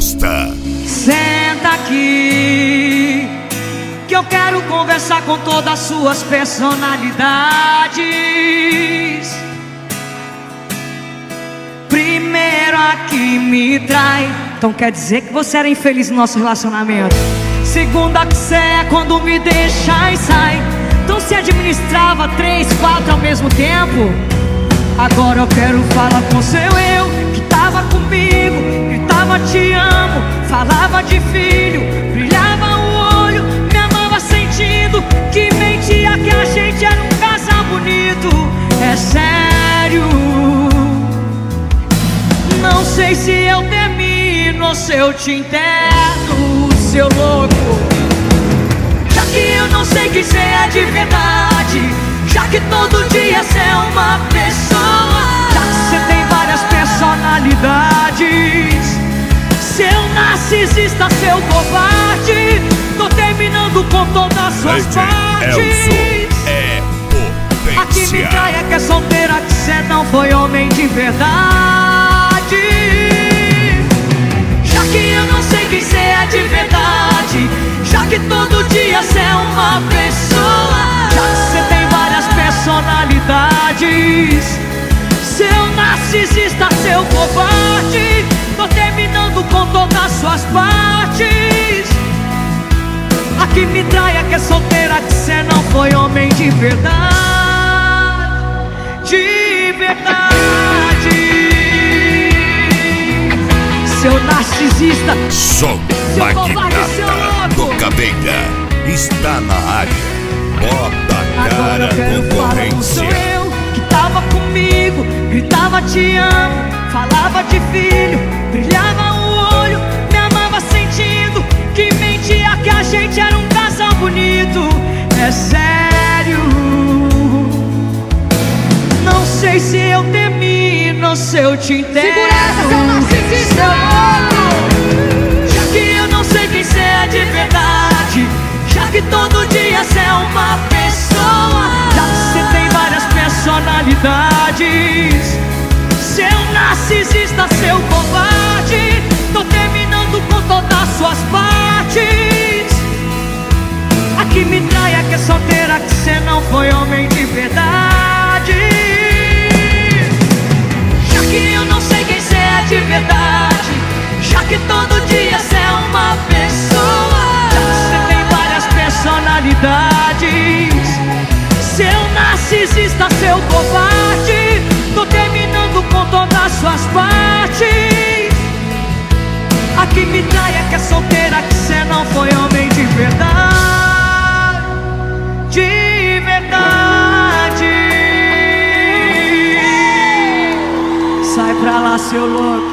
Costa. Senta aqui, que eu quero conversar com todas as suas personalidades. Primeiro a que me trai, então quer dizer que você era infeliz no nosso relacionamento. Segunda que cê é quando me deixa e sai, então se administrava 3, 4 ao mesmo tempo. Agora eu quero falar com seu eu, que tava comigo, gritava te amo, falava de filho, brilhava o olho, me amava sentindo que mentia que a gente era um casal bonito. É sério, não sei se eu termino ou se eu te interno, seu louco. Já que eu não sei quem cê é de verdade, já que todo dia cê é uma pessoa, já que cê tem várias personalidades, seu narcisista, seu covarde, tô terminando com todas as suas partes. A que me trai é que é solteira, que cê não foi homem de verdade. Já que eu não sei quem cê é de verdade, já que todo dia cê é uma pessoa, já que cê tem várias personalidades, seu narcisista, seu covarde, tô terminando com todas as suas partes. A que me trai é que é solteira, que cê não foi homem de verdade, de verdade. Seu narcisista, Som Magnata do Cabeira está na área. Bota a cara, concorrência. Eu que tava comigo, gritava te amo, falava de filho, brilhava o olho, me amava sentindo que mentia que a gente era um casal bonito. É sério, não sei se eu termino ou se eu te interno. Segura essa, seu narcisista! Já que eu não sei quem cê é de verdade, já que todo dia cê é uma pessoa, já que cê tem várias personalidades, seu narcisista, seu covarde, tô terminando com todas as suas partes. A que me trai é que é solteira, que cê não foi homem de verdade. Já que eu não sei quem cê é de verdade, já que todo dia cê é uma pessoa, já que cê tem várias personalidades, seu narcisista, seu covarde, tô terminando com todas as suas partes. A que me trai é que é solteira, que cê não foi homem de verdade, de verdade. Sai pra lá, seu louco.